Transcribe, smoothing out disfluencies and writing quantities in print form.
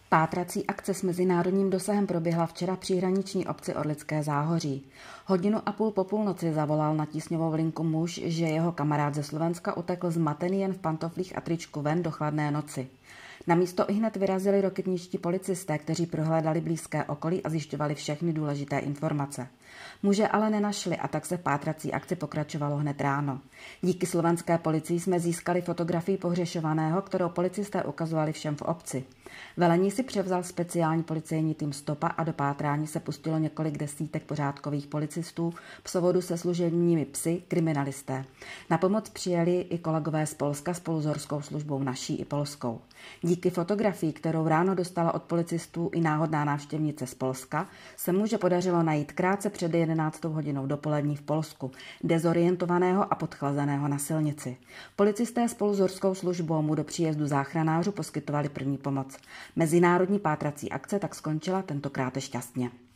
Pátrací akce s mezinárodním dosahem proběhla včera v příhraniční obci Orlické Záhoří. 1,5 hodiny po půlnoci zavolal na tísňovou linku muž, že jeho kamarád ze Slovenska utekl zmatený jen v pantoflích a tričku ven do chladné noci. Na místo ihned vyrazili roketničtí policisté, kteří prohlédali blízké okolí a zjišťovali všechny důležité informace. Muže ale nenašli a tak se v pátrací akci pokračovalo hned ráno. Díky slovenské policii jsme získali fotografii pohřešovaného, kterou policisté ukazovali všem v obci. Velení si převzal speciální policejní tým Stopa a do pátrání se pustilo několik desítek pořádkových policistů v souladu se služebními psy kriminalisté. Na pomoc přijeli i kolegové z Polska spolu s horskou službou naší i polskou. Díky fotografii, kterou ráno dostala od policistů i náhodná návštěvnice z Polska, se muže podařilo najít krátce před 11. hodinou dopolední v Polsku, dezorientovaného a podchlazeného na silnici. Policisté spolu s horskou službou mu do příjezdu záchranářů poskytovali první pomoc. Mezinárodní pátrací akce tak skončila tentokrát šťastně.